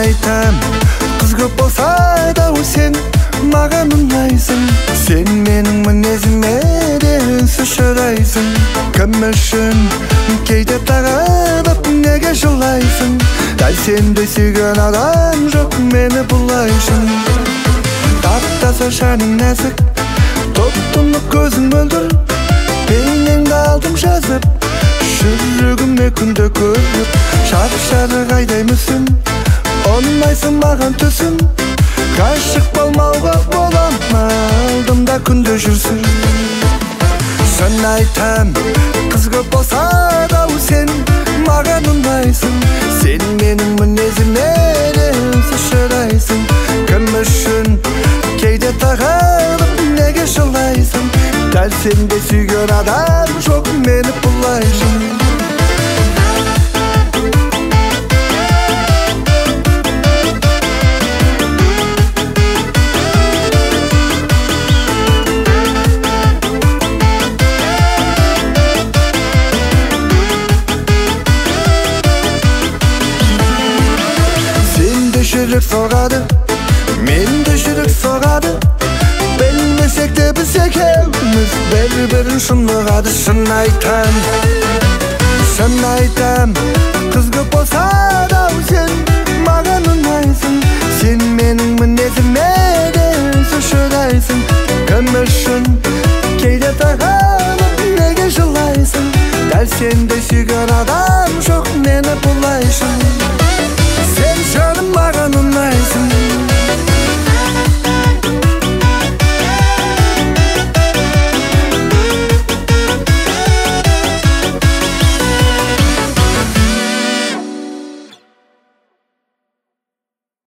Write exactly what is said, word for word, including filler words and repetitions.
айтам, қыз көп болса да сен маған ұнайсың. Сен менің мінезіме де үнсіз шыдайсың. Кім үшін кейде тағынып неге жылайсың? Дәл сендей сүйген адам жоқ, мені бұлайшың. Таптаса шаның нәзік, топ-тұнық көзің мөлдір. Бейнеңді алдым жазып, жүрегіме күнде көріп. Шарық-шарық айдаймысың, ұнайсың маған түсің. Ғашық болмауға бола ма, алдымда күнде жүрсің. Шын айтам, қыз көп болса да сен маған ұнайсың. Сен менің мінезіме де үнсіз шыдайсың. Кім үшін кейде тағынып неге жылайсың? Дәл сенде сүйген адам жоқ, мені бұлайшың. Жүрек соғады, менде жүрек соғады. Білмесек те біз екеуміз бір-бірін шынығады. Шын айтам, шын айтам, қыз көп болса да сен маған ұнайсың. Сен менің мінезіме